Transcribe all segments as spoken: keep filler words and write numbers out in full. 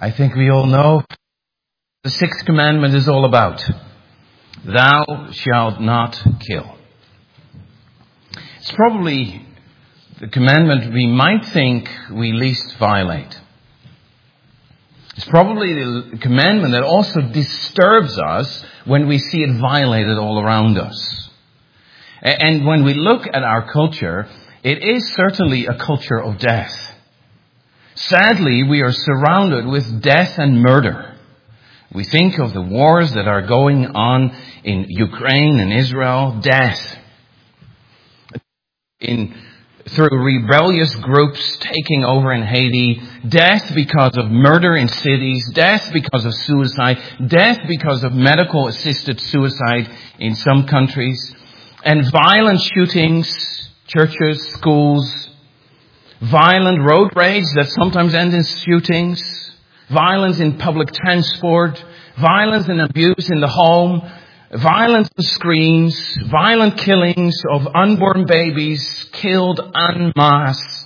I think we all know what the sixth commandment is all about. Thou shalt not kill. It's probably the commandment we might think we least violate. It's probably the commandment that also disturbs us when we see it violated all around us. And when we look at our culture, it is certainly a culture of death. Sadly, we are surrounded with death and murder. We think of the wars that are going on in Ukraine and Israel, death. In, through rebellious groups taking over in Haiti, death because of murder in cities, death because of suicide, death because of medical assisted suicide in some countries, and violent shootings, churches, schools, violent road rage that sometimes end in shootings, violence in public transport, violence and abuse in the home, violence on screens, violent killings of unborn babies killed en masse.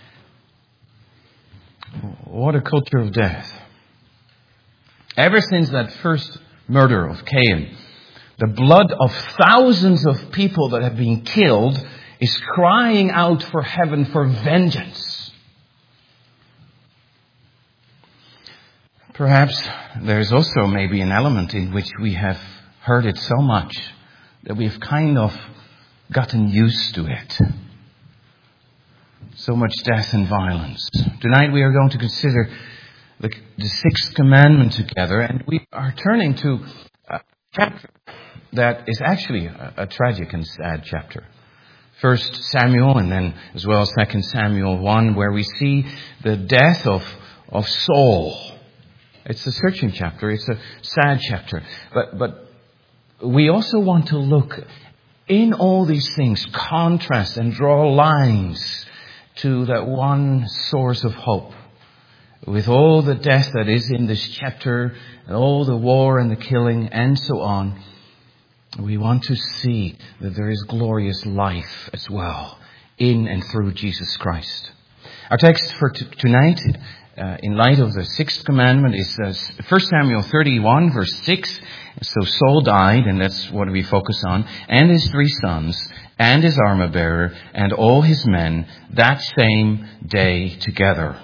What a culture of death. Ever since that first murder of Cain, the blood of thousands of people that have been killed is crying out for heaven for vengeance. Perhaps there's also maybe an element in which we have heard it so much that we've kind of gotten used to it. So much death and violence. Tonight we are going to consider the, the sixth commandment together, and we are turning to a chapter that is actually a, a tragic and sad chapter. First Samuel, and then as well Second Samuel one, where we see the death of, of Saul. It's a searching chapter. It's a sad chapter. But, but we also want to look in all these things, contrast and draw lines to that one source of hope. With all the death that is in this chapter, and all the war and the killing and so on, we want to see that there is glorious life as well in and through Jesus Christ. Our text for t- tonight, uh, in light of the sixth commandment, is uh, First Samuel thirty-one, verse six. So Saul died, and that's what we focus on, and his three sons, and his armor bearer, and all his men, that same day together.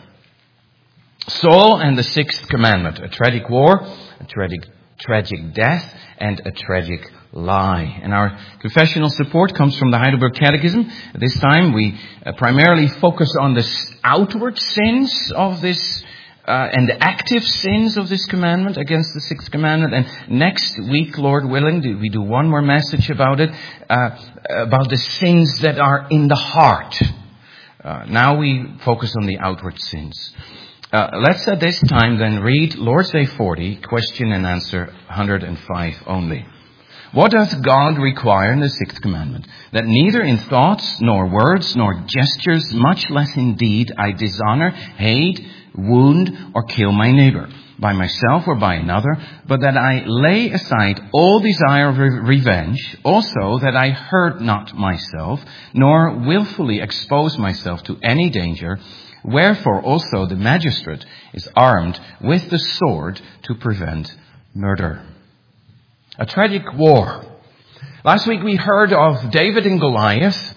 Saul and the sixth commandment, a tragic war, a tragic, tragic death, and a tragic lie. And our confessional support comes from the Heidelberg Catechism. This time we uh, primarily focus on the outward sins of this uh, and the active sins of this commandment against the sixth commandment. And next week, Lord willing, we do one more message about it, uh, about the sins that are in the heart. Uh, now we focus on the outward sins. Uh, let's at this time then read Lord's Day forty, question and answer one hundred five only. What doth God require in the sixth commandment? That neither in thoughts, nor words, nor gestures, much less in deed, I dishonor, hate, wound, or kill my neighbor, by myself or by another, but that I lay aside all desire of re- revenge, also that I hurt not myself, nor willfully expose myself to any danger. Wherefore also the magistrate is armed with the sword to prevent murder. A tragic war. Last week we heard of David and Goliath,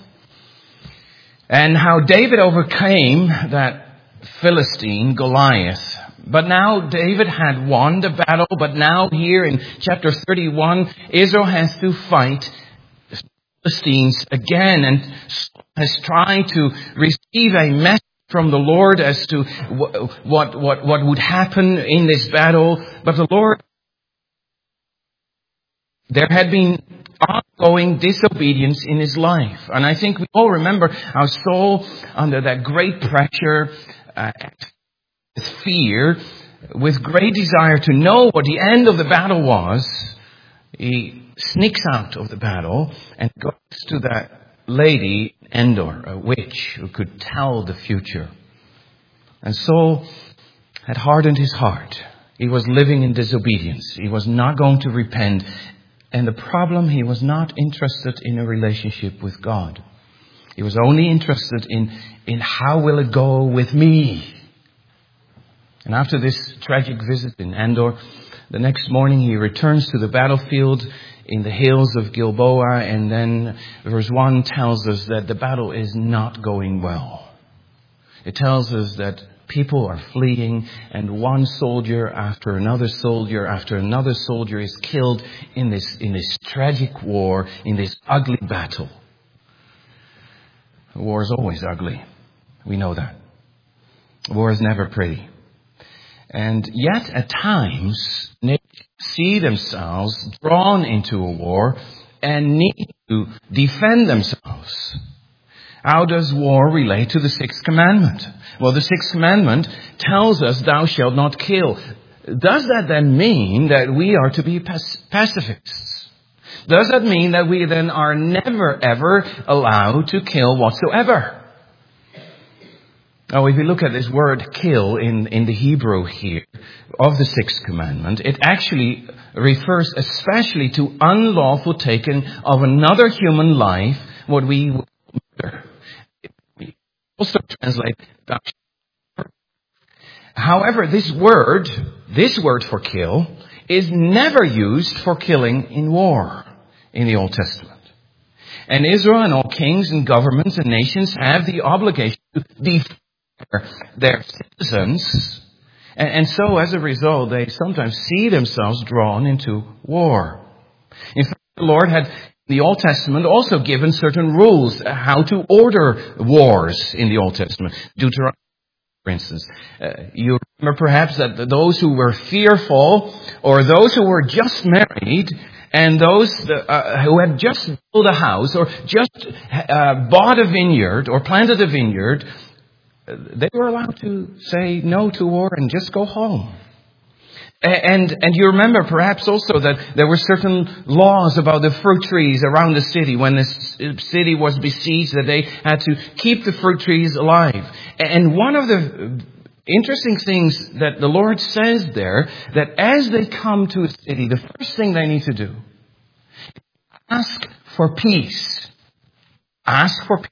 and how David overcame that Philistine, Goliath. But now David had won the battle, but now here in chapter thirty-one, Israel has to fight the Philistines again, and has tried to receive a message from the Lord as to what, what, what, what would happen in this battle. But the Lord, there had been ongoing disobedience in his life. And I think we all remember how Saul, under that great pressure, uh, with fear, with great desire to know what the end of the battle was, he sneaks out of the battle and goes to that lady, Endor, a witch who could tell the future. And Saul had hardened his heart. He was living in disobedience. He was not going to repent. And the problem, he was not interested in a relationship with God. He was only interested in, in how will it go with me? And after this tragic visit in Endor, the next morning he returns to the battlefield in the hills of Gilboa, and then verse one tells us that the battle is not going well. It tells us that people are fleeing, and one soldier after another soldier after another soldier is killed in this, in this tragic war, in this ugly battle. War is always ugly. We know that. War is never pretty. And yet, at times, nations see themselves drawn into a war and need to defend themselves. How does war relate to the Sixth Commandment? Well, the Sixth Commandment tells us, thou shalt not kill. Does that then mean that we are to be pacifists? Does that mean that we then are never, ever allowed to kill whatsoever? Now, if we look at this word kill in, in the Hebrew here of the Sixth Commandment, it actually refers especially to unlawful taking of another human life, what we would murder. We also translate. However, this word, this word for kill, is never used for killing in war in the Old Testament. And Israel and all kings and governments and nations have the obligation to defend their citizens, and, and so as a result they sometimes see themselves drawn into war. In fact, the Lord had in the Old Testament also given certain rules how to order wars in the Old Testament. Deuteronomy, for instance. Uh, you remember perhaps that those who were fearful, or those who were just married, and those uh, who had just built a house, or just uh, bought a vineyard, or planted a vineyard, they were allowed to say no to war and just go home. And, and you remember perhaps also that there were certain laws about the fruit trees around the city. When the city was besieged, that they had to keep the fruit trees alive. And one of the interesting things that the Lord says there, that as they come to a city, the first thing they need to do, ask for peace. Ask for peace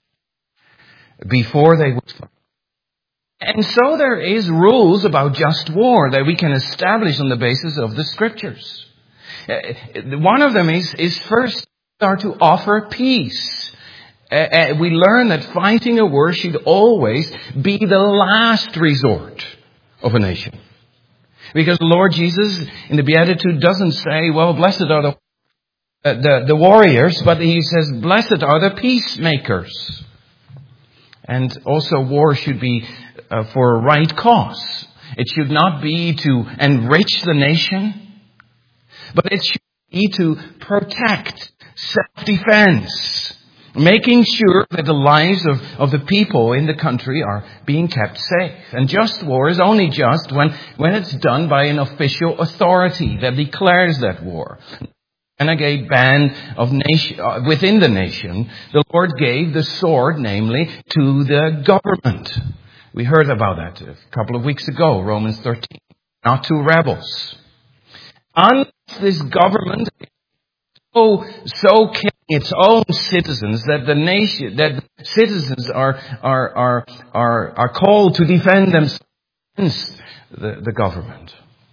before they would fight. And so there is rules about just war that we can establish on the basis of the Scriptures. One of them is, is first are to offer peace. Uh, we learn that fighting a war should always be the last resort of a nation. Because the Lord Jesus in the Beatitude doesn't say, well, blessed are the, uh, the, the warriors, but he says, blessed are the peacemakers. And also war should be uh, for a right cause. It should not be to enrich the nation, but it should be to protect, self-defense, making sure that the lives of, of the people in the country are being kept safe. And just war is only just when, when it's done by an official authority that declares that war. Renegade band of nation, uh, within the nation, the Lord gave the sword, namely, to the government. We heard about that a couple of weeks ago, Romans thirteen. Not to rebels. Unless this government is so, so killing its own citizens that the nation, that the citizens are, are, are, are, are called to defend themselves against the, the government.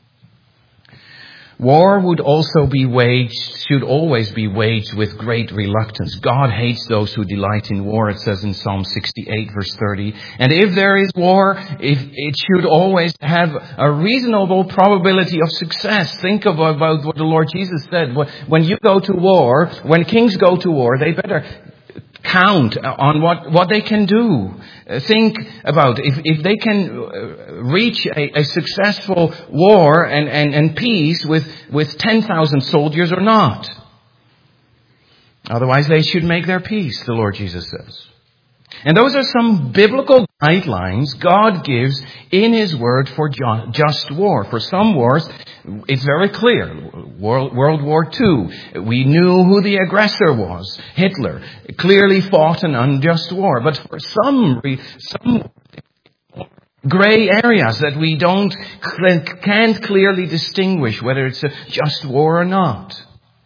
War would also be waged, should always be waged with great reluctance. God hates those who delight in war, it says in Psalm sixty-eight, verse thirty. And if there is war, if it should always have a reasonable probability of success. Think about, about what the Lord Jesus said. When you go to war, when kings go to war, they better count on what, what they can do. Think about if, if they can reach a, a successful war and, and, and peace with, with ten thousand soldiers or not. Otherwise they should make their peace, the Lord Jesus says. And those are some biblical guidelines God gives in His Word for just war. For some wars, it's very clear. World, World War Two, we knew who the aggressor was. Hitler clearly fought an unjust war. But for some, some gray areas that we don't, can't clearly distinguish whether it's a just war or not.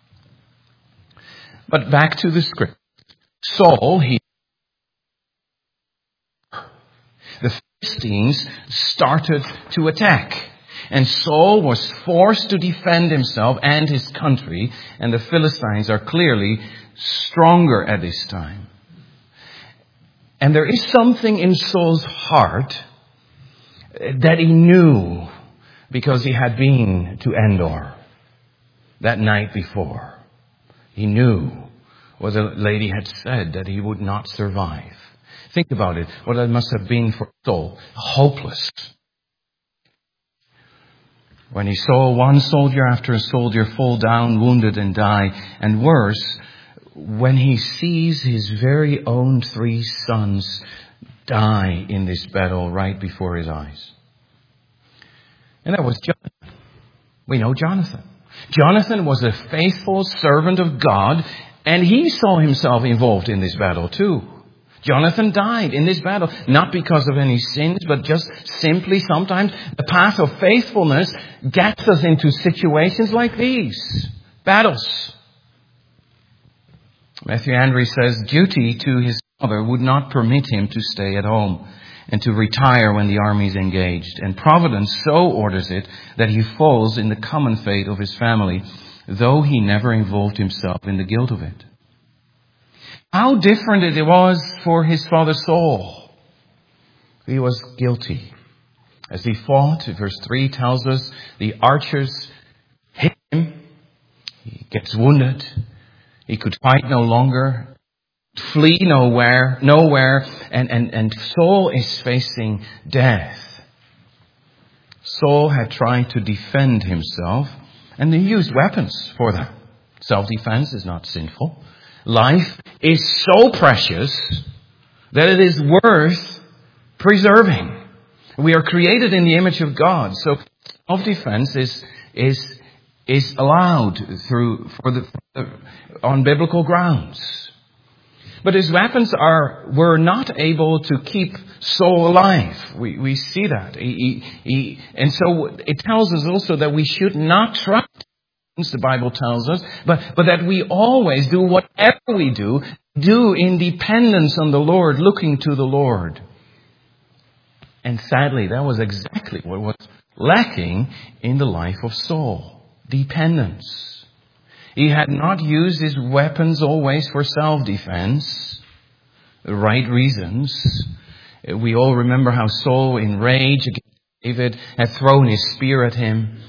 But back to the script. Saul, he The Philistines started to attack. And Saul was forced to defend himself and his country. And the Philistines are clearly stronger at this time. And there is something in Saul's heart that he knew because he had been to Endor that night before. He knew what the lady had said, that he would not survive. Think about it, what that must have been for Saul. Hopeless. When he saw one soldier after a soldier fall down, wounded and die, and worse, when he sees his very own three sons die in this battle right before his eyes. And that was Jonathan. We know Jonathan. Jonathan was a faithful servant of God, and he saw himself involved in this battle too. Jonathan died in this battle, not because of any sins, but just simply sometimes the path of faithfulness gets us into situations like these. Battles. Matthew Henry says, duty to his father would not permit him to stay at home and to retire when the army is engaged. And providence so orders it that he falls in the common fate of his family, though he never involved himself in the guilt of it. How different it was for his father Saul. He was guilty. As he fought, verse three tells us, the archers hit him. He gets wounded. He could fight no longer, flee nowhere, nowhere, and, and, and Saul is facing death. Saul had tried to defend himself, and he used weapons for that. Self-defense is not sinful. Life is so precious that it is worth preserving. We are created in the image of God, so self-defense is is is allowed through for the, for the on biblical grounds. But his weapons are were not able to keep Saul alive. We we see that. He, he, he, and so it tells us also that we should not trust, the Bible tells us, but, but that we always do whatever we do, do in dependence on the Lord, looking to the Lord. And sadly, that was exactly what was lacking in the life of Saul. Dependence. He had not used his weapons always for self-defense, the right reasons. We all remember how Saul, in rage against David, had thrown his spear at him.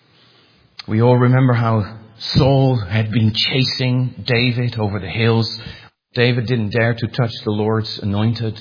We all remember how Saul had been chasing David over the hills. David didn't dare to touch the Lord's anointed.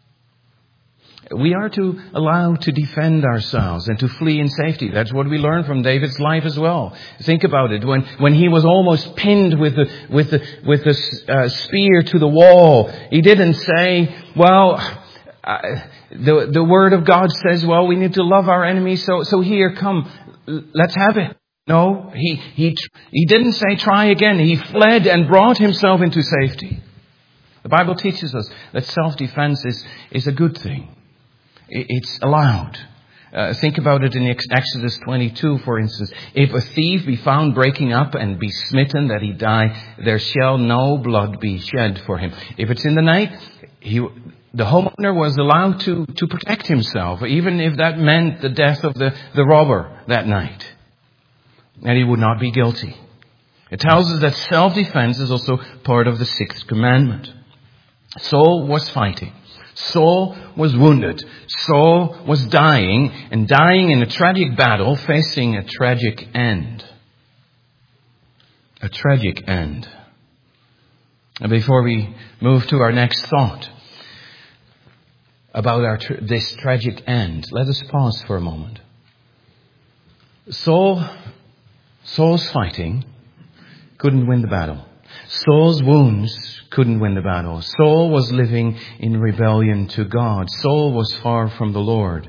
We are to allow to defend ourselves and to flee in safety. That's what we learn from David's life as well. Think about it. When when he was almost pinned with the with the with the uh, spear to the wall, he didn't say, "Well, uh, the the word of God says, well, we need to love our enemies. So so here, come, let's have it." No, he, he, he didn't say try again. He fled and brought himself into safety. The Bible teaches us that self-defense is, is a good thing. It's allowed. Uh, think about it in Exodus twenty-two, for instance. If a thief be found breaking up and be smitten that he die, there shall no blood be shed for him. If it's in the night, he, the homeowner was allowed to, to protect himself, even if that meant the death of the, the robber that night. And he would not be guilty. It tells us that self-defense is also part of the sixth commandment. Saul was fighting. Saul was wounded. Saul was dying, and dying in a tragic battle, facing a tragic end. A tragic end. And before we move to our next thought about our tra- this tragic end, let us pause for a moment. Saul... Saul's fighting couldn't win the battle. Saul's wounds couldn't win the battle. Saul was living in rebellion to God. Saul was far from the Lord.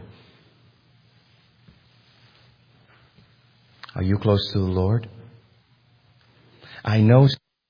Are you close to the Lord? I know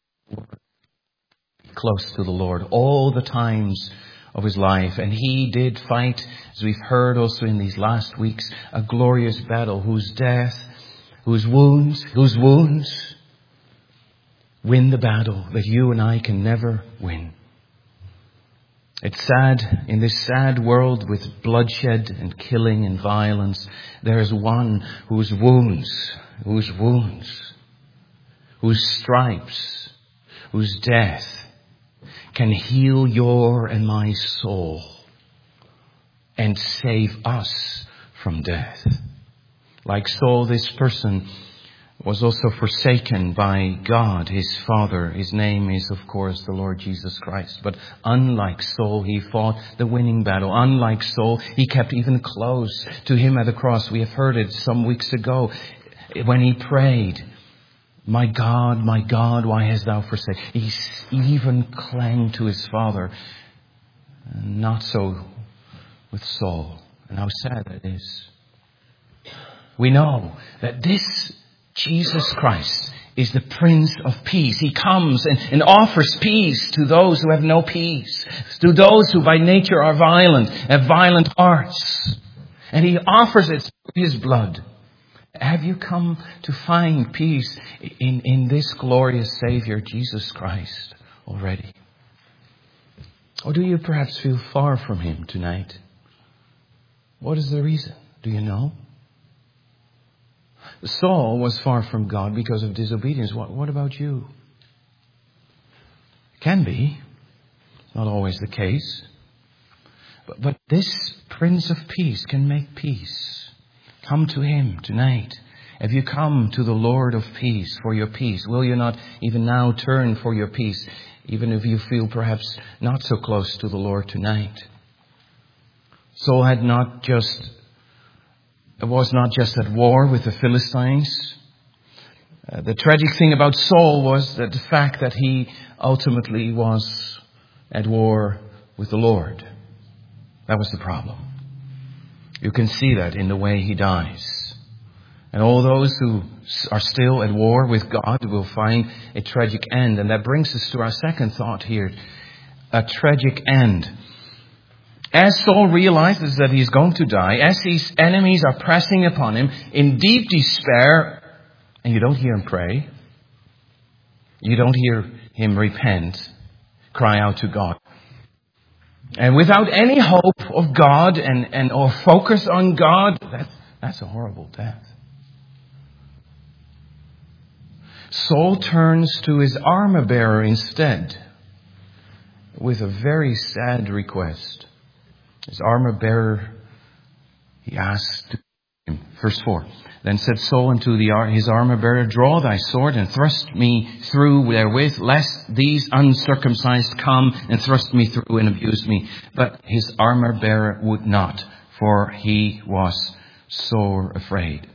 close to the Lord all the times of his life. And he did fight, as we've heard also in these last weeks, a glorious battle whose death, whose wounds, whose wounds win the battle that you and I can never win. It's sad, in this sad world with bloodshed and killing and violence, there is one whose wounds, whose wounds, whose stripes, whose death can heal your and my soul and save us from death. Like Saul, this person was also forsaken by God, his Father. His name is, of course, the Lord Jesus Christ. But unlike Saul, he fought the winning battle. Unlike Saul, he kept even close to him at the cross. We have heard it some weeks ago when he prayed, "My God, my God, why hast thou forsaken?" He even clung to his Father. Not so with Saul. And how sad that is. We know that this Jesus Christ is the Prince of Peace. He comes and, and offers peace to those who have no peace, to those who by nature are violent, have violent hearts. And he offers it through his blood. Have you come to find peace in, in this glorious Savior, Jesus Christ, already? Or do you perhaps feel far from him tonight? What is the reason? Do you know? Saul was far from God because of disobedience. What, what about you? Can be. Not always the case. But, but this Prince of Peace can make peace. Come to him tonight. Have you come to the Lord of peace for your peace? Will you not even now turn for your peace, even if you feel perhaps not so close to the Lord tonight? Saul had not just was not just at war with the Philistines. Uh, the tragic thing about Saul was that the fact that he ultimately was at war with the Lord. That was the problem. You can see that in the way he dies. And all those who are still at war with God will find a tragic end. And that brings us to our second thought here. A tragic end. As Saul realizes that he's going to die, as his enemies are pressing upon him in deep despair, and you don't hear him pray, you don't hear him repent, cry out to God. And without any hope of God and, and or focus on God, that, that's a horrible death. Saul turns to his armor bearer instead with a very sad request. His armor bearer, he asked him, verse four. Then said Saul unto the, his armor bearer, "Draw thy sword and thrust me through therewith, lest these uncircumcised come and thrust me through and abuse me." But his armor bearer would not, for he was sore afraid.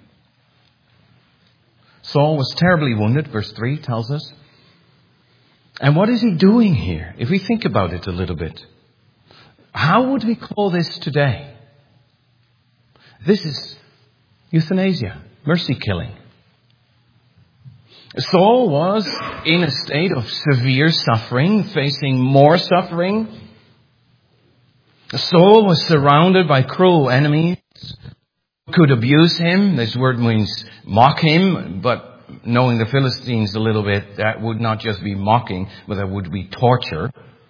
Saul was terribly wounded, verse three tells us. And what is he doing here? If we think about it a little bit. How would we call this today? This is euthanasia, mercy killing. Saul was in a state of severe suffering, facing more suffering. Saul was surrounded by cruel enemies who could abuse him. This word means mock him, but knowing the Philistines a little bit, that would not just be mocking, but that would be torture.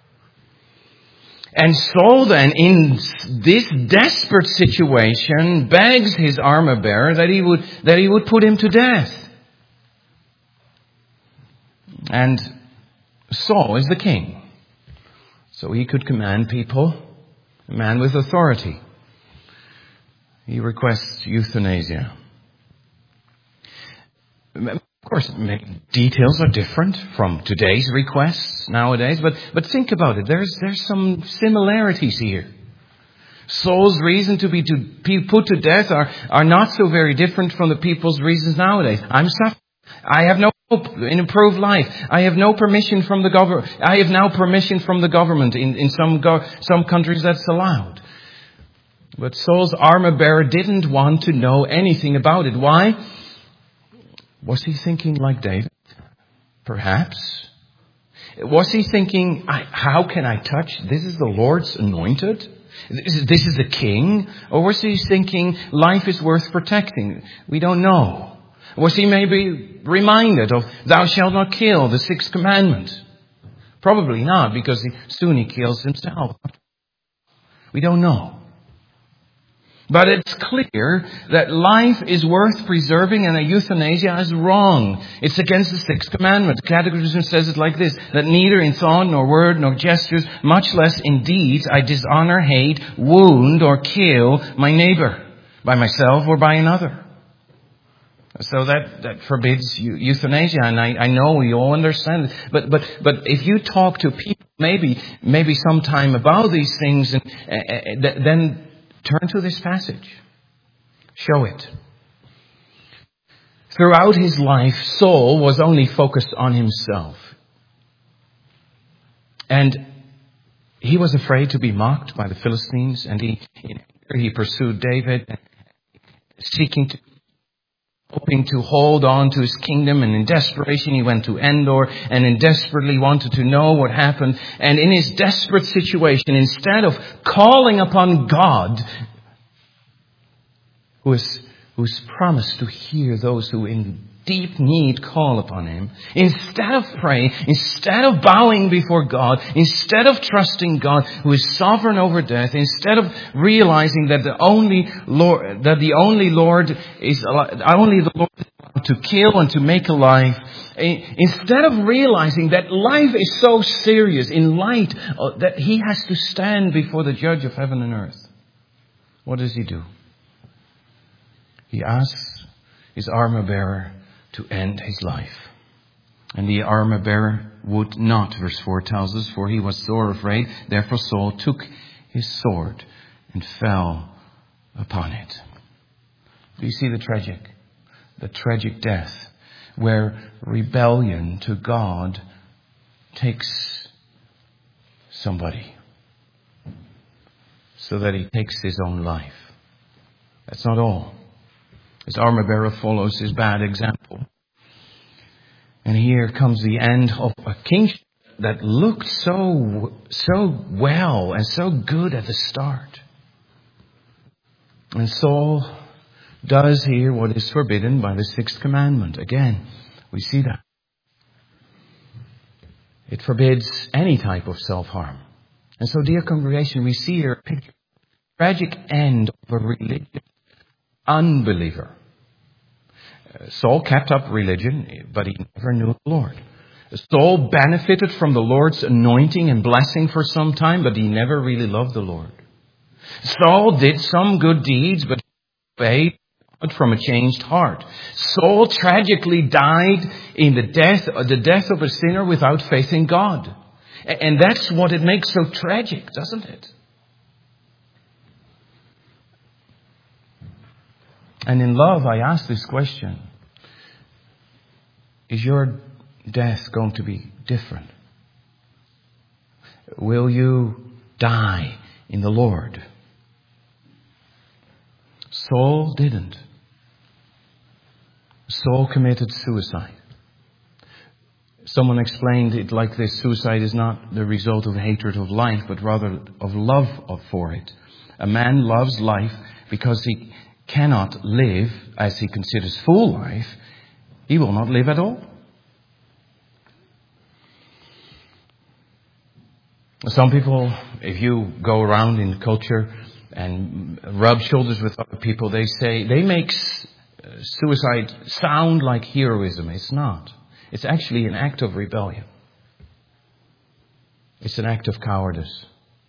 And Saul then, in this desperate situation, begs his armor bearer that he would, that he would put him to death. And Saul is the king. So he could command people, a man with authority. He requests euthanasia. Of course, details are different from today's requests nowadays, but, but think about it. There's, there's some similarities here. Saul's reason to be to be put to death are, are not so very different from the people's reasons nowadays. I'm suffering. I have no hope in improved life. I have no permission from the government. I have now permission from the government. In, in some, go- some countries that's allowed. But Saul's armor bearer didn't want to know anything about it. Why? Was he thinking like David? Perhaps. Was he thinking, I, how can I touch? This is the Lord's anointed. This is, this is the king. Or was he thinking life is worth protecting? We don't know. Was he maybe reminded of thou shalt not kill, the sixth commandment? Probably not, because he, soon he kills himself. We don't know. But it's clear that life is worth preserving and that euthanasia is wrong. It's against the sixth commandment. The Catechism says it like this, that neither in thought nor word nor gestures, much less in deeds, I dishonor, hate, wound, or kill my neighbor, by myself or by another. So that, that forbids euthanasia, and I, I know we all understand it. But, but, but if you talk to people maybe, maybe sometime about these things, and uh, then turn to this passage. Show it. Throughout his life, Saul was only focused on himself. And he was afraid to be mocked by the Philistines, and he, he pursued David, seeking to hoping to hold on to his kingdom, and in desperation he went to Endor, and in desperately wanted to know what happened. And in his desperate situation, instead of calling upon God, who is who is promised to hear those who in deep need call upon him, instead of praying, instead of bowing before God, instead of trusting God who is sovereign over death, instead of realizing that the only Lord, that the only Lord is only the Lord is allowed to kill and to make alive, instead of realizing that life is so serious in light of, that he has to stand before the Judge of heaven and earth, what does he do? He asks his armor bearer to end his life. And the armor bearer would not, verse four tells us, for he was sore afraid. Therefore Saul took his sword and fell upon it. Do you see the tragic, the tragic death where rebellion to God takes somebody so that he takes his own life? That's not all. His armor bearer follows his bad example. And here comes the end of a kingship that looked so, so well and so good at the start. And Saul does here what is forbidden by the sixth commandment. Again, we see that. It forbids any type of self-harm. And so, dear congregation, we see here a picture, a tragic end of a religious unbeliever. Uh, Saul kept up religion, but he never knew the Lord. Saul benefited from the Lord's anointing and blessing for some time, but he never really loved the Lord. Saul did some good deeds, but he obeyed God from a changed heart. Saul tragically died in the death, the death of a sinner without faith in God. And that's what it makes so tragic, doesn't it? And in love, I ask this question. Is your death going to be different? Will you die in the Lord? Saul didn't. Saul committed suicide. Someone explained it like this: suicide is not the result of hatred of life, but rather of love for it. A man loves life because he cannot live as he considers full life. He will not live at all. Some people, if you go around in culture and rub shoulders with other people, they say, they make suicide sound like heroism. It's not. It's actually an act of rebellion. It's an act of cowardice.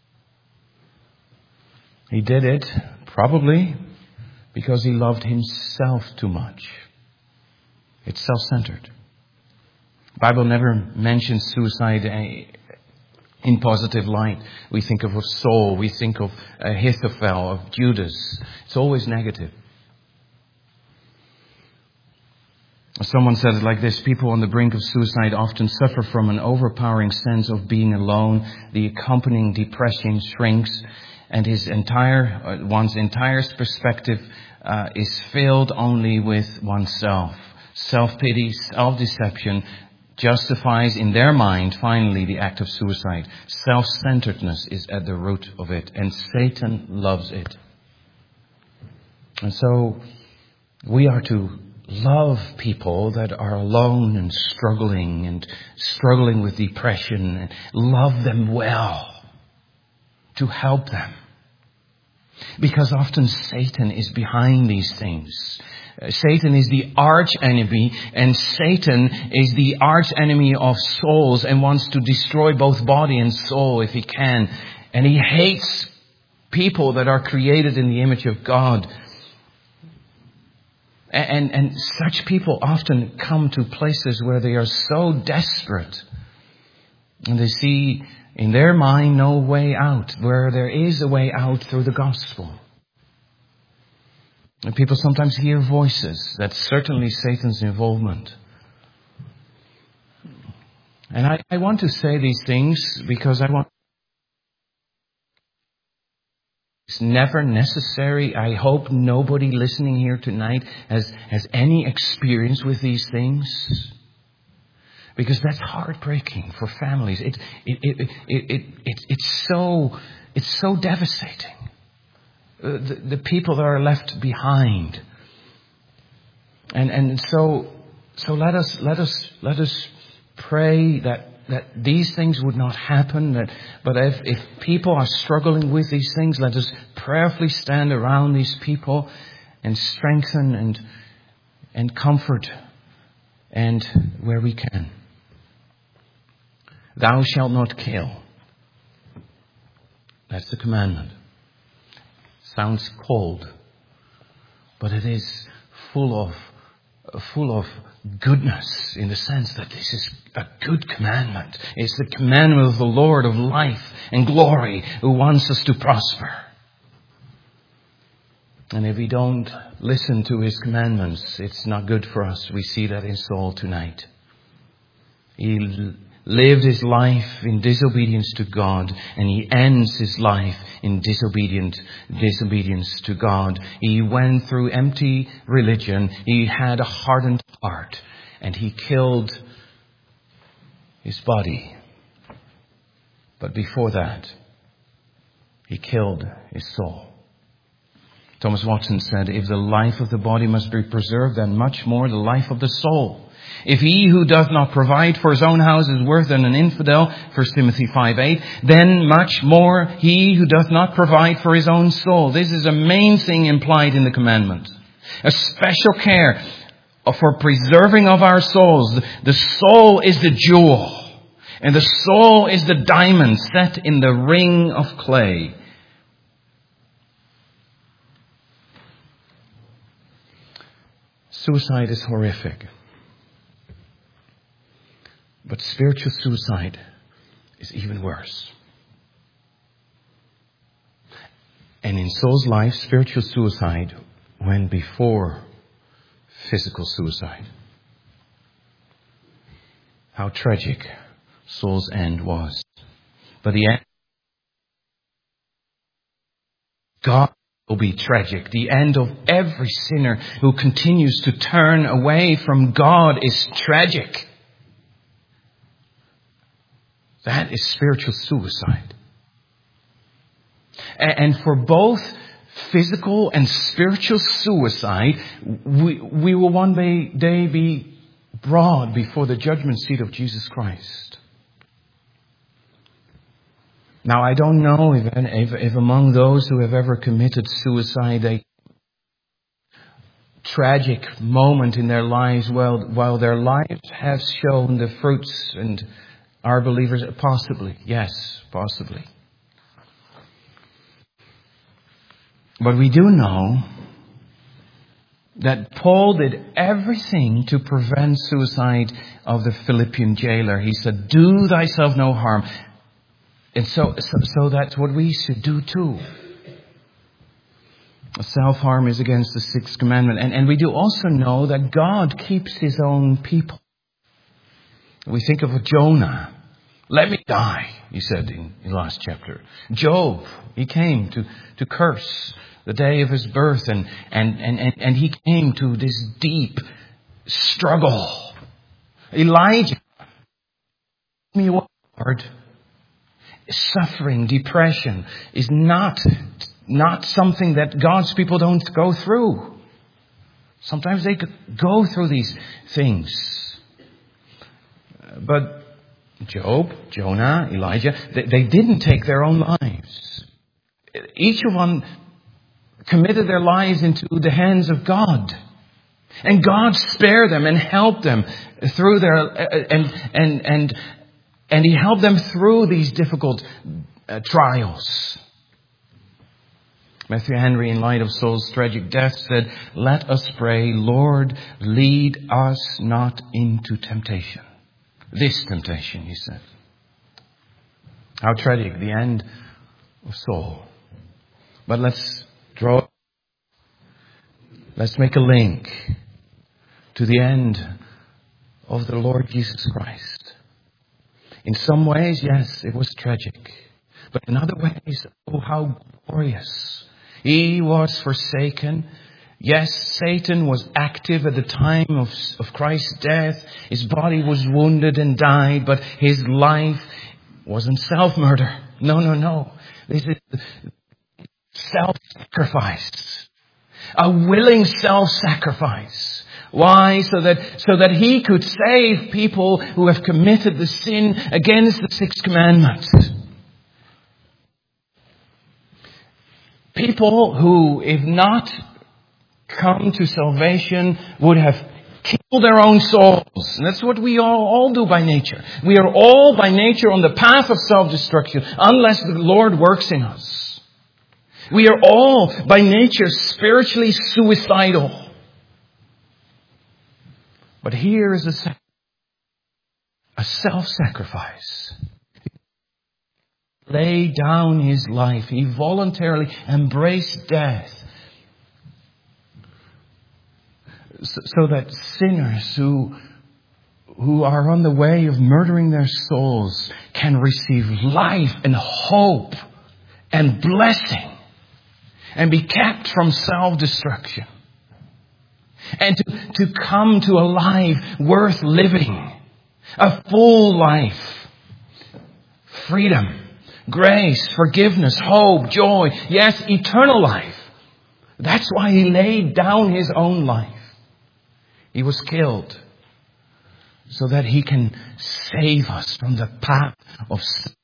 He did it probably because he loved himself too much. It's self-centered. The Bible never mentions suicide in positive light. We think of Saul, we think of Ahithophel, of Judas. It's always negative. Someone said it like this: people on the brink of suicide often suffer from an overpowering sense of being alone. The accompanying depression shrinks, and his entire, one's entire perspective uh, is filled only with oneself. Self-pity, self-deception justifies in their mind finally the act of suicide. Self-centeredness is at the root of it, and Satan loves it. And so we are to love people that are alone and struggling and struggling with depression, and love them well, to help them. Because often Satan is behind these things. Uh, Satan is the arch enemy, and Satan is the arch enemy of souls and wants to destroy both body and soul if he can. And he hates people that are created in the image of God. And, and such people often come to places where they are so desperate and they see in their mind no way out, where there is a way out through the gospel. And people sometimes hear voices. That's certainly Satan's involvement. And I, I want to say these things because I want... It's never necessary. I hope nobody listening here tonight has, has any experience with these things. Because that's heartbreaking for families. It, it, it, it, it, it, it's so, it's so devastating. Uh, the, the people that are left behind. And, and so, so let us, let us, let us pray that, that these things would not happen. That, but if, if people are struggling with these things, let us prayerfully stand around these people and strengthen and, and comfort and where we can. Thou shalt not kill. That's the commandment. Sounds cold, but it is full of, full of goodness in the sense that this is a good commandment. It's the commandment of the Lord of life and glory who wants us to prosper. And if we don't listen to His commandments, it's not good for us. We see that in Saul tonight. He lived his life in disobedience to God, and he ends his life in disobedient disobedience to God. He went through empty religion. He had a hardened heart, and he killed his body. But before that, he killed his soul. Thomas Watson said, if the life of the body must be preserved, then much more the life of the soul. If he who doth not provide for his own house is worse than an infidel, First Timothy five eight, then much more he who doth not provide for his own soul. This is a main thing implied in the commandment. A special care for preserving of our souls. The soul is the jewel, and the soul is the diamond set in the ring of clay. Suicide is horrific. But spiritual suicide is even worse. And in Saul's life, spiritual suicide went before physical suicide. How tragic Saul's end was. But the end, God will be tragic. The end of every sinner who continues to turn away from God is tragic. That is spiritual suicide. And for both physical and spiritual suicide, we, we will one day be brought before the judgment seat of Jesus Christ. Now, I don't know if, if, if among those who have ever committed suicide, a tragic moment in their lives, while, while their lives have shown the fruits and are believers, possibly, yes, possibly. But we do know that Paul did everything to prevent suicide of the Philippian jailer. He said, do thyself no harm. And so, so, so that's what we should do too. Self-harm is against the sixth commandment. And, and we do also know that God keeps His own people. We think of Jonah. Let me die, he said in the last chapter. Job, he came to, to curse the day of his birth, and, and, and, and he came to this deep struggle. Elijah, me what, Lord? Suffering, depression is not, not something that God's people don't go through. Sometimes they go through these things. But Job, Jonah, Elijah, they, they didn't take their own lives. Each of them committed their lives into the hands of God. And God spared them and helped them through their, and, and, and, and He helped them through these difficult uh, trials. Matthew Henry, in light of Saul's tragic death, said, "Let us pray, Lord, lead us not into temptation." This temptation, he said. How tragic the end of Saul. But let's draw, let's make a link to the end of the Lord Jesus Christ. In some ways, yes, it was tragic. But in other ways, oh, how glorious. He was forsaken. Yes, Satan was active at the time of, of Christ's death. His body was wounded and died, but his life wasn't self-murder. No, no, no. This is self-sacrifice. A willing self-sacrifice. Why? So that, so that he could save people who have committed the sin against the sixth commandment. People who, if not come to salvation, would have killed their own souls. And that's what we all, all do by nature. We are all by nature on the path of self-destruction unless the Lord works in us. We are all by nature spiritually suicidal. But here is a, a self-sacrifice. He laid down his life. He voluntarily embraced death. So, so that sinners who, who are on the way of murdering their souls can receive life and hope and blessing and be kept from self-destruction. And to, to come to a life worth living. A full life. Freedom, grace, forgiveness, hope, joy. Yes, eternal life. That's why he laid down his own life. He was killed so that he can save us from the path of sin.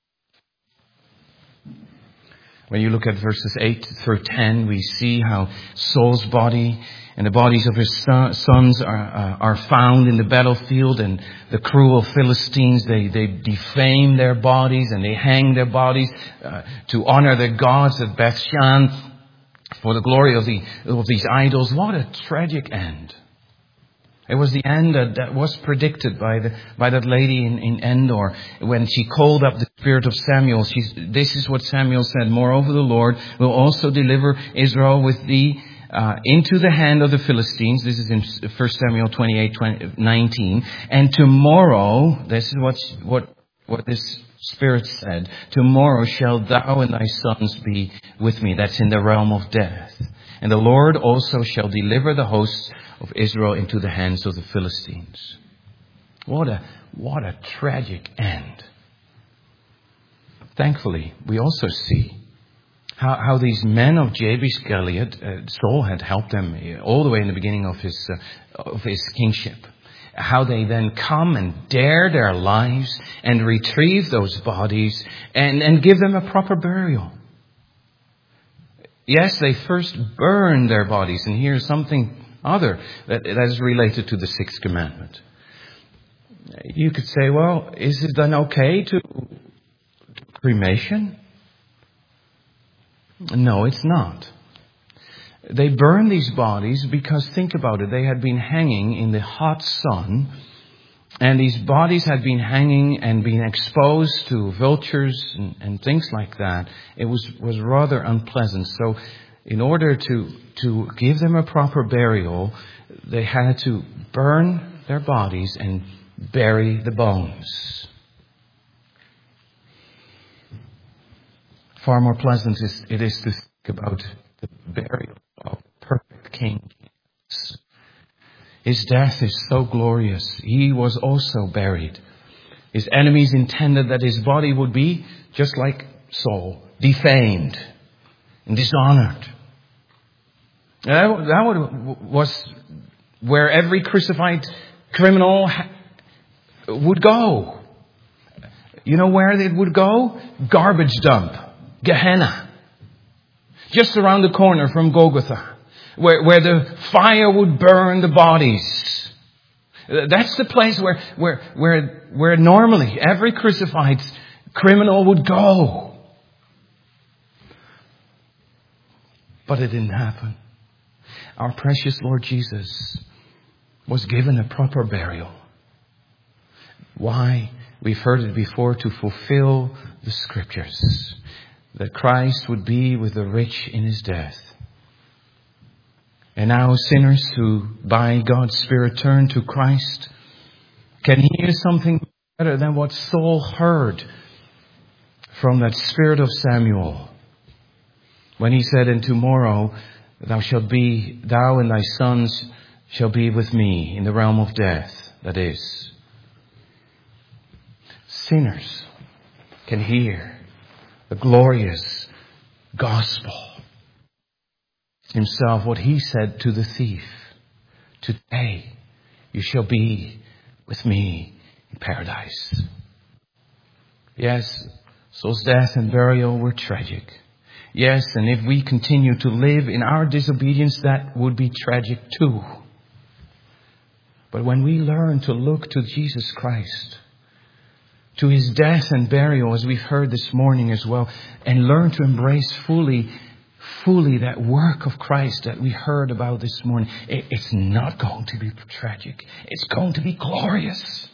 When you look at verses eight through ten, we see how Saul's body and the bodies of his sons are, uh, are found in the battlefield, and the cruel Philistines, they, they defame their bodies and they hang their bodies uh, to honor their gods at Bethshan for the glory of, the, of these idols. What a tragic end. It was the end that, that was predicted by the by that lady in, in Endor when she called up the spirit of Samuel. She's, this is what Samuel said: "Moreover, the Lord will also deliver Israel with thee uh, into the hand of the Philistines." This is in First Samuel twenty-eight, nineteen. "And tomorrow," this is what what what this Spirit said, "tomorrow shalt thou and thy sons be with me." That's in the realm of death. "And the Lord also shall deliver the hosts of Israel into the hands of the Philistines." What a, what a tragic end. Thankfully, we also see how, how these men of Jabesh Gilead, uh, Saul had helped them all the way in the beginning of his, uh, of his kingship. How they then come and dare their lives and retrieve those bodies and, and give them a proper burial. Yes, they first burn their bodies, and here's something other that, that is related to the sixth commandment. You could say, well, is it then okay to cremation? No, it's not. They burn these bodies because, think about it, they had been hanging in the hot sun, and these bodies had been hanging and been exposed to vultures and, and things like that. It was, was rather unpleasant. So in order to, to give them a proper burial, they had to burn their bodies and bury the bones. Far more pleasant is, it is to think about the burial of the perfect King Jesus. His death is so glorious. He was also buried. His enemies intended that his body would be, just like Saul, defamed and dishonored. That, that was where every crucified criminal would go. You know where they would go? Garbage dump. Gehenna. just around the corner from Golgotha, where, where the fire would burn the bodies. That's the place where, where, where, where normally every crucified criminal would go. But it didn't happen. Our precious Lord Jesus was given a proper burial. Why? We've heard it before, to fulfill the Scriptures, that Christ would be with the rich in his death. And now sinners who by God's Spirit turn to Christ can hear something better than what Saul heard from that spirit of Samuel, when he said, "And tomorrow thou shalt be, thou and thy sons shall be with me in the realm of death." That is, sinners can hear the glorious gospel himself, what he said to the thief: "Today you shall be with me in paradise." Yes, Saul's death and burial were tragic. Yes, and if we continue to live in our disobedience, that would be tragic too. But when we learn to look to Jesus Christ, to his death and burial, as we've heard this morning as well, and learn to embrace fully, fully that work of Christ that we heard about this morning, it's not going to be tragic. It's going to be glorious.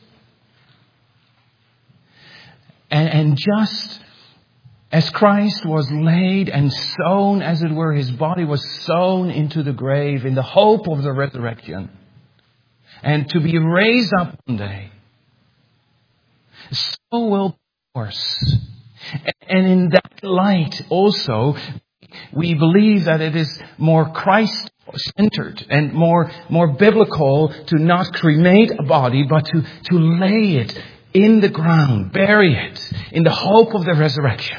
And, and just as Christ was laid and sown, as it were, his body was sown into the grave in the hope of the resurrection, and to be raised up one day, so will ours. And in that light also, we believe that it is more Christ-centered and more, more biblical to not cremate a body, but to, to lay it in the ground, bury it in the hope of the resurrection.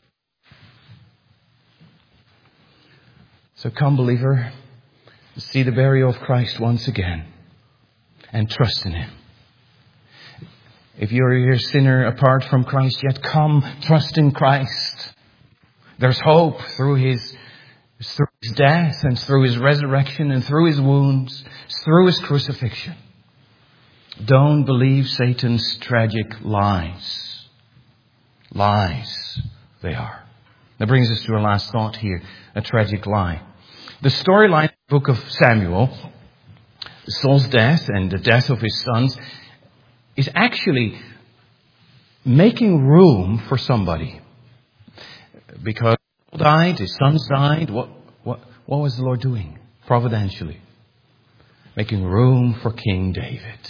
So come, believer, see the burial of Christ once again and trust in him. If you're here, sinner, apart from Christ, yet come, trust in Christ. There's hope through his, through his death and through his resurrection and through his wounds, through his crucifixion. Don't believe Satan's tragic lies. Lies they are. That brings us to our last thought here, a tragic lie. The storyline of the book of Samuel, Saul's death and the death of his sons, is actually making room for somebody. Because Saul died, his sons died. What, what, what was the Lord doing? Providentially. Making room for King David,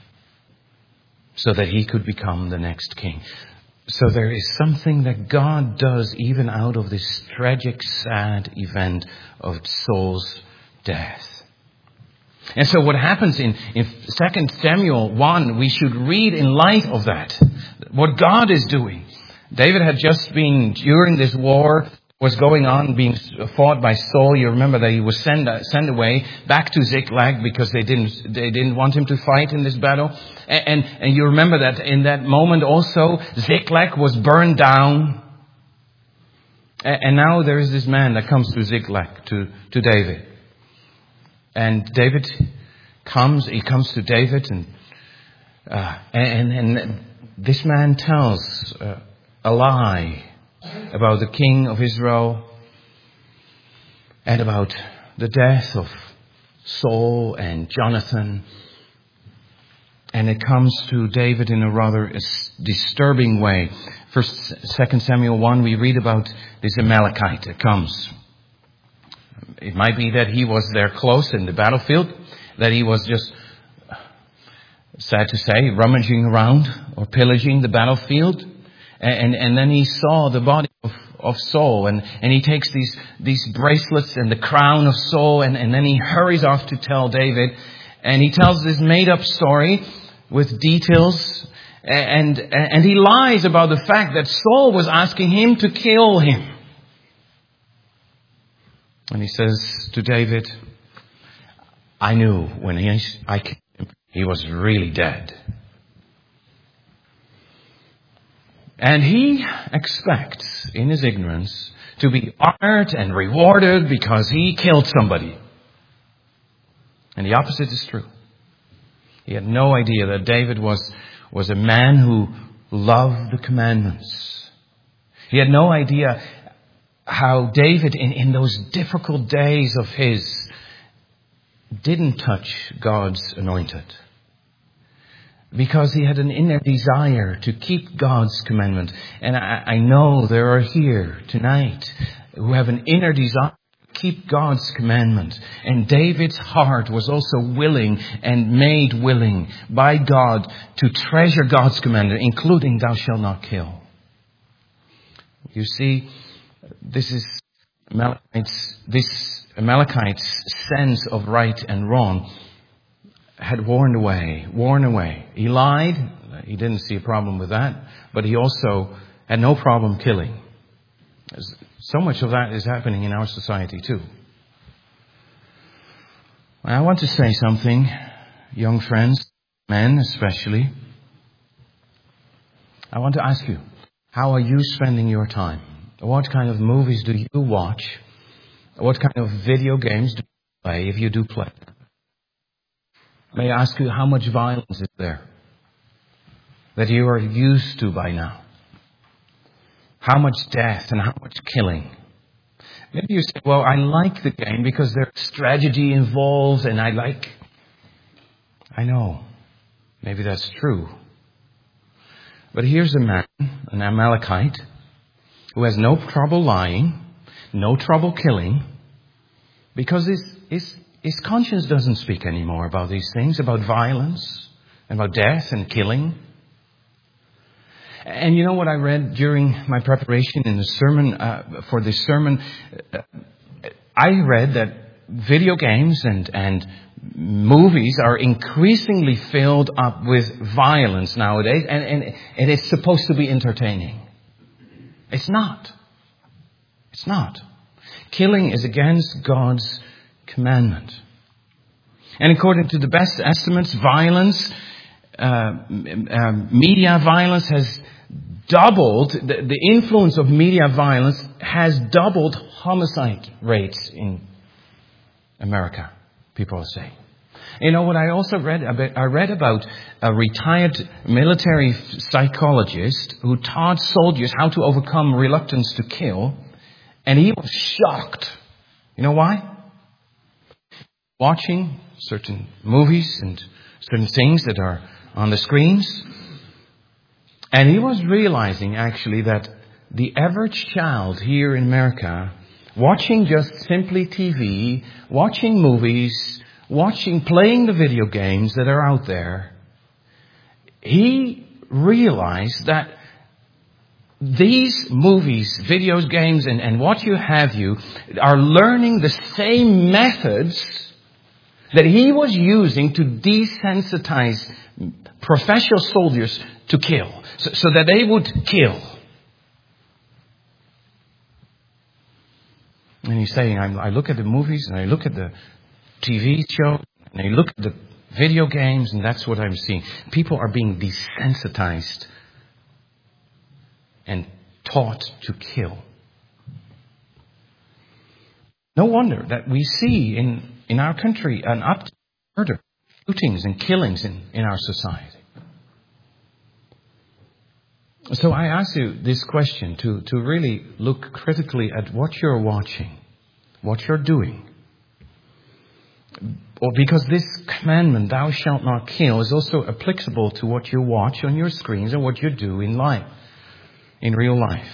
so that he could become the next king. So there is something that God does even out of this tragic, sad event of Saul's death. And so what happens in, in Second Samuel one, we should read in light of that. What God is doing. David had just been, during this war was going on, being fought by Saul. You remember that he was sent, sent away back to Ziklag because they didn't, they didn't want him to fight in this battle. And, and, and you remember that in that moment also, Ziklag was burned down. And, and now there is this man that comes to Ziklag, to, to David. And David comes, he comes to David, and uh, and, and this man tells uh, a lie about the king of Israel and about the death of Saul and Jonathan. And it comes to David in a rather disturbing way. First, Second Samuel one, we read about this Amalekite that comes. It might be that he was there close in the battlefield, that he was just, sad to say, rummaging around or pillaging the battlefield. And, and then he saw the body of, of Saul, and, and he takes these, these bracelets and the crown of Saul, and, and then he hurries off to tell David. And he tells this made up story with details, and, and he lies about the fact that Saul was asking him to kill him. And he says to David, I knew when he, I killed him, he was really dead. And he expects, in his ignorance, to be honored and rewarded because he killed somebody. And the opposite is true. He had no idea that David was, was a man who loved the commandments. He had no idea how David, in, in those difficult days of his, didn't touch God's anointed. Because he had an inner desire to keep God's commandment. And I, I know there are here tonight who have an inner desire to keep God's commandment. And David's heart was also willing and made willing by God to treasure God's commandment, including thou shalt not kill. You see, this is Amalekites, this Amalekites' sense of right and wrong had worn away, worn away. He lied. He didn't see a problem with that. But he also had no problem killing. So much of that is happening in our society too. I want to say something, young friends, men especially. I want to ask you, how are you spending your time? What kind of movies do you watch? What kind of video games do you play, if you do play? May I ask you, how much violence is there that you are used to by now? How much death and how much killing? Maybe you say, well, I like the game because there's strategy involved and I like... I know. Maybe that's true. But here's a man, an Amalekite, who has no trouble lying, no trouble killing, because his, his, his conscience doesn't speak anymore about these things, about violence, about death and killing. And you know what I read during my preparation in the sermon, uh, for this sermon? Uh, I read that video games and, and movies are increasingly filled up with violence nowadays, and, and, and it's supposed to be entertaining. It's not. It's not. Killing is against God's commandment. And according to the best estimates, violence, uh, uh, media violence has doubled, the, the influence of media violence has doubled homicide rates in America, people say. You know what I also read about? I read about a retired military psychologist who taught soldiers how to overcome reluctance to kill. And he was shocked. You know why? Watching certain movies and certain things that are on the screens. And he was realizing actually that the average child here in America, watching just simply T V, watching movies, watching, playing the video games that are out there, he realized that these movies, videos, games, and, and what you have you are learning the same methods that he was using to desensitize professional soldiers to kill, so, so that they would kill. And he's saying, I, I look at the movies and I look at the T V shows and I look at the video games, and that's what I'm seeing. People are being desensitized and taught to kill. No wonder that we see in, in our country an uptick in murder, shootings and killings in, in our society. So I ask you this question to, to really look critically at what you're watching, what you're doing. Or because this commandment, thou shalt not kill, is also applicable to what you watch on your screens and what you do in life, in real life.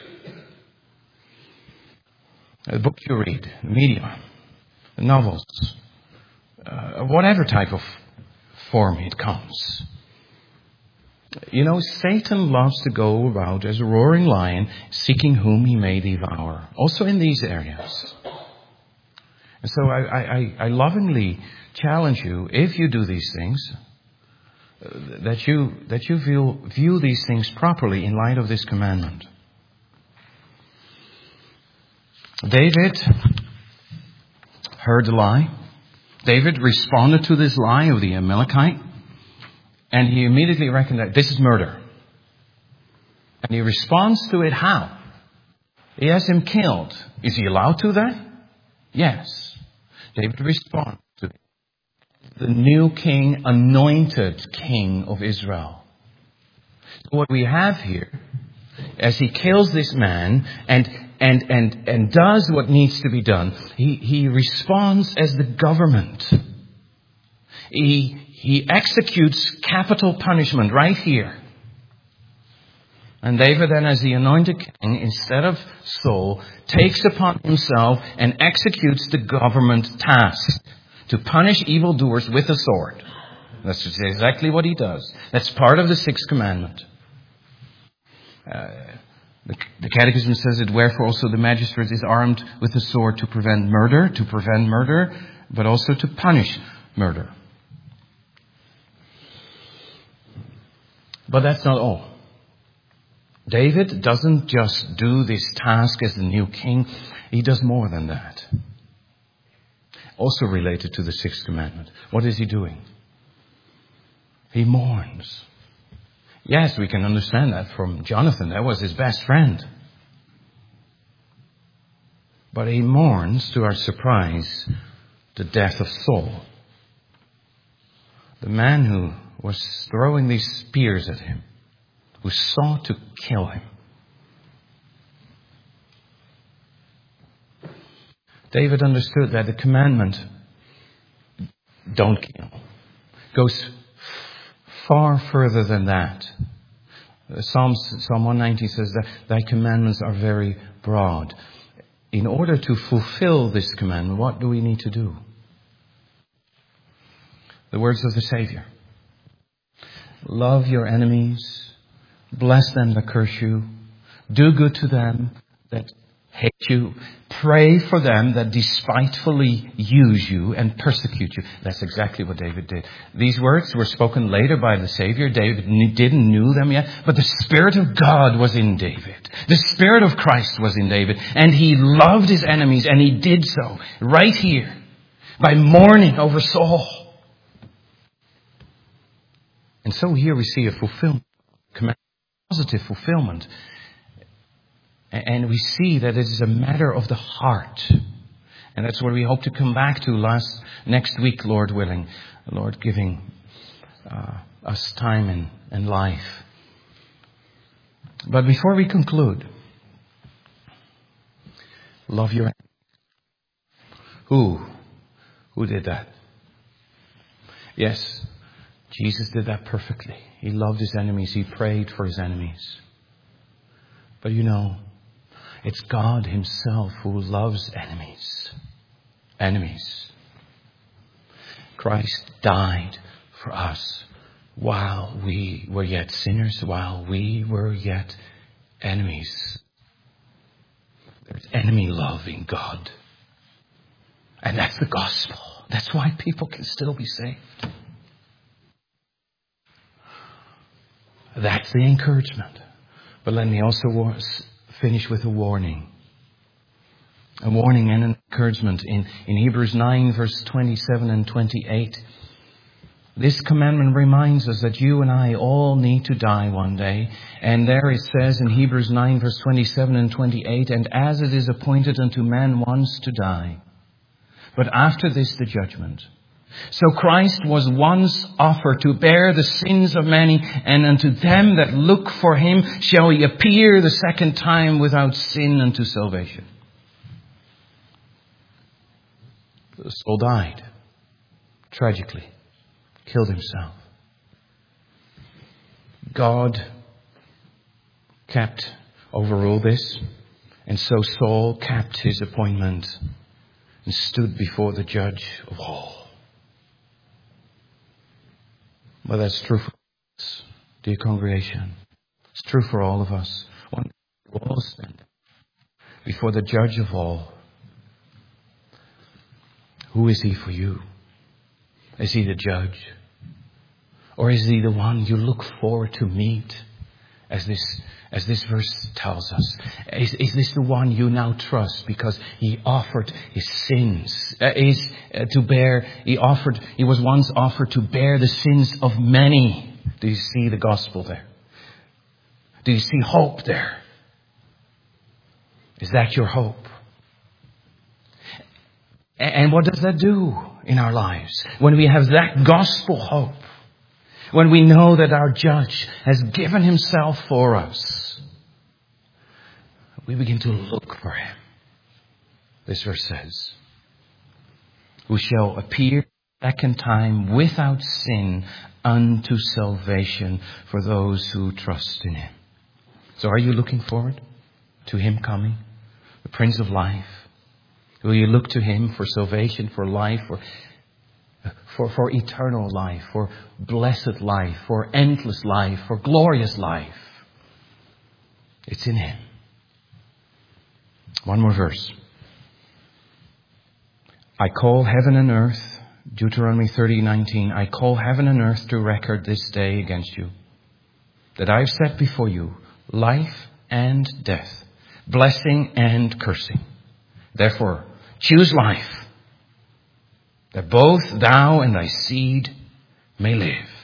The books you read, the media, the novels, uh, whatever type of form it comes. You know, Satan loves to go about as a roaring lion, seeking whom he may devour. Also in these areas. And so I, I, I lovingly challenge you, if you do these things, that you that you view, view these things properly in light of this commandment. David heard the lie. David responded to this lie of the Amalekite. And he immediately recognized this is murder. And he responds to it how? He has him killed. Is he allowed to then? Yes. David responds to the new king, anointed king of Israel. So what we have here, as he kills this man and and and and does what needs to be done, he, he responds as the government. He he executes capital punishment right here. And David then, as the anointed king, instead of Saul, takes upon himself and executes the government task to punish evildoers with a sword. That's exactly what he does. That's part of the sixth commandment. Uh, the, the Catechism says that wherefore also the magistrate is armed with a sword to prevent murder, to prevent murder, but also to punish murder. But that's not all. David doesn't just do this task as the new king. He does more than that. Also related to the sixth commandment. What is he doing? He mourns. Yes, we can understand that from Jonathan. That was his best friend. But he mourns, to our surprise, the death of Saul. The man who was throwing these spears at him, who sought to kill him. David understood that the commandment, don't kill, goes far further than that. Psalms, Psalm one ninety says that thy commandments are very broad. In order to fulfill this commandment, what do we need to do? The words of the Savior. Love your enemies. Bless them that curse you. Do good to them that hate you. Pray for them that despitefully use you and persecute you. That's exactly what David did. These words were spoken later by the Savior. David didn't know them yet. But the Spirit of God was in David. The Spirit of Christ was in David. And he loved his enemies. And he did so right here by mourning over Saul. And so here we see a fulfillment. Positive fulfillment. And we see that it is a matter of the heart. And that's what we hope to come back to last next week, Lord willing. Lord giving uh, us time and, and life. But before we conclude, love your enemies. Who? Who did that? Yes, Jesus did that perfectly. He loved his enemies. He prayed for his enemies. But you know, it's God himself who loves enemies. Enemies. Christ died for us while we were yet sinners, while we were yet enemies. There's enemy love in God. And that's the gospel. That's why people can still be saved. That's the encouragement. But let me also war- finish with a warning. A warning and an encouragement in, in Hebrews nine, verse twenty-seven and twenty-eight. This commandment reminds us that you and I all need to die one day. And there it says in Hebrews nine, verse twenty-seven and twenty-eight, and as it is appointed unto man once to die, but after this the judgment. So Christ was once offered to bear the sins of many, and unto them that look for him shall he appear the second time without sin unto salvation. Saul died tragically, killed himself. God kept, overruled this, and so Saul kept his appointment and stood before the judge of all. Well, that's true for us, dear congregation. It's true for all of us. One day we will all stand before the judge of all. Who is he for you? Is he the judge? Or is he the one you look forward to meet, as this as this verse tells us? Is, is this the one you now trust because he offered his sins? Uh, is uh, to bear, he offered, he was once offered to bear the sins of many. Do you see the gospel there? Do you see hope there? Is that your hope? And what does that do in our lives? When we have that gospel hope, when we know that our judge has given himself for us, we begin to look for him. This verse says, who shall appear second time without sin unto salvation for those who trust in him. So are you looking forward to him coming, the Prince of Life? Will you look to him for salvation, for life, for, for, for eternal life, for blessed life, for endless life, for glorious life? It's in him. One more verse. I call heaven and earth, Deuteronomy thirty nineteen, I call heaven and earth to record this day against you, that I have set before you life and death, blessing and cursing. Therefore, choose life, that both thou and thy seed may live,